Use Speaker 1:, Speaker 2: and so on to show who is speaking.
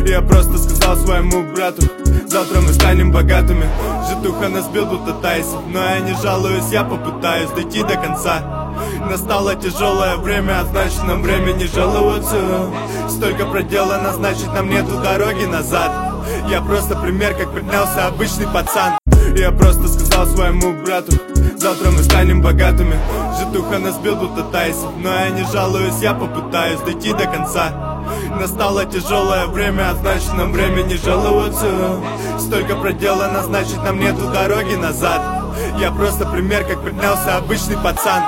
Speaker 1: Я просто сказал своему брату: завтра мы станем богатыми. Житуха нас бил, будто Тайсон, но я не жалуюсь, я попытаюсь дойти до конца. Настало тяжелое время, а значит нам время не жаловаться. Столько проделано, значит нам нету дороги назад. Я просто пример, как поднялся обычный пацан. Я просто сказал своему брату: завтра мы станем богатыми. Житуха нас бил, будто Тайсон, но я не жалуюсь, я попытаюсь дойти до конца. Настало тяжелое время, а значит нам время не жаловаться. Столько проделано, значит нам нету дороги назад. Я просто пример, как поднялся обычный пацан.